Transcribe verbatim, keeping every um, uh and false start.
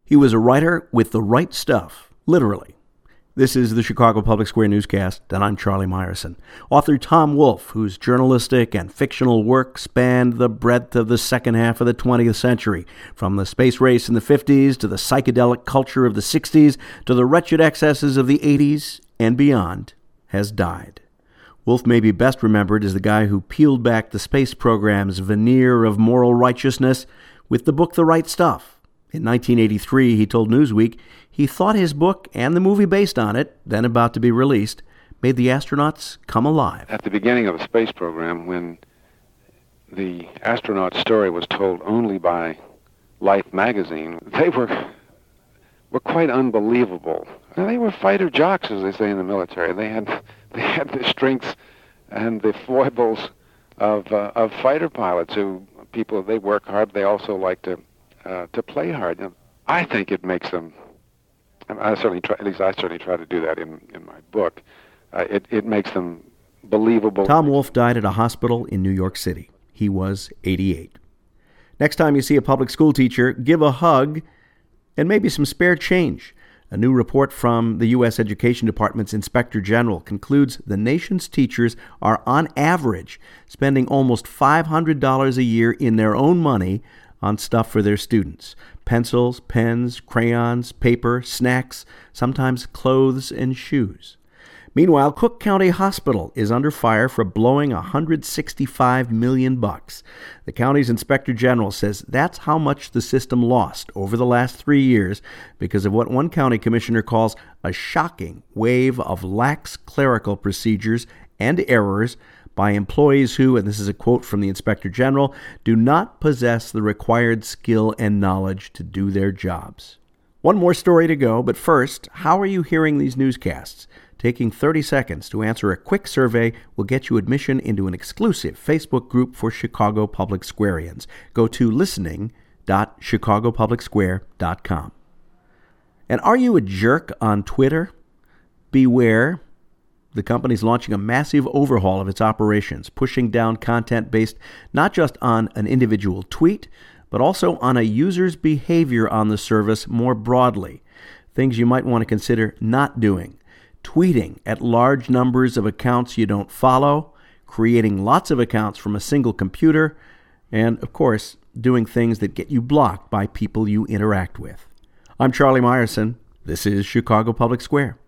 He was a writer with the right stuff, literally. This is the Chicago Public Square Newscast, and I'm Charlie Meyerson. Author Tom Wolfe, whose journalistic and fictional work spanned the breadth of the second half of the twentieth century, from the space race in the fifties to the psychedelic culture of the sixties to the wretched excesses of the eighties and beyond, has died. Wolfe may be best remembered as the guy who peeled back the space program's veneer of moral righteousness with the book The Right Stuff. In nineteen eighty-three, he told Newsweek he thought his book and the movie based on it, then about to be released, made the astronauts come alive. At the beginning of the space program, when the astronaut story was told only by Life magazine, they were were quite unbelievable. Now, they were fighter jocks, as they say in the military. They had they had the strengths and the foibles of uh, of fighter pilots. Who people they work hard. They also like to uh, to play hard. Now, I think it makes them. I certainly try. At least I certainly try to do that in in my book. Uh, it it makes them believable. Tom Wolfe died at a hospital in New York City. He was eighty-eight. Next time you see a public school teacher, give a hug and maybe some spare change. A new report from the U S Education Department's Inspector General concludes the nation's teachers are, on average, spending almost five hundred dollars a year in their own money on stuff for their students. Pencils, pens, crayons, paper, snacks, sometimes clothes and shoes. Meanwhile, Cook County Hospital is under fire for blowing one hundred sixty-five million bucks. The county's inspector general says that's how much the system lost over the last three years because of what one county commissioner calls a shocking wave of lax clerical procedures and errors by employees who, and this is a quote from the inspector general, do not possess the required skill and knowledge to do their jobs. One more story to go, but first, how are you hearing these newscasts? Taking thirty seconds to answer a quick survey will get you admission into an exclusive Facebook group for Chicago Public Squareans. Go to listening dot chicago public square dot com. And are you a jerk on Twitter? Beware. The company's launching a massive overhaul of its operations, pushing down content based not just on an individual tweet, but also on a user's behavior on the service more broadly. Things you might want to consider not doing. Tweeting at large numbers of accounts you don't follow, creating lots of accounts from a single computer, and, of course, doing things that get you blocked by people you interact with. I'm Charlie Meyerson. This is Chicago Public Square.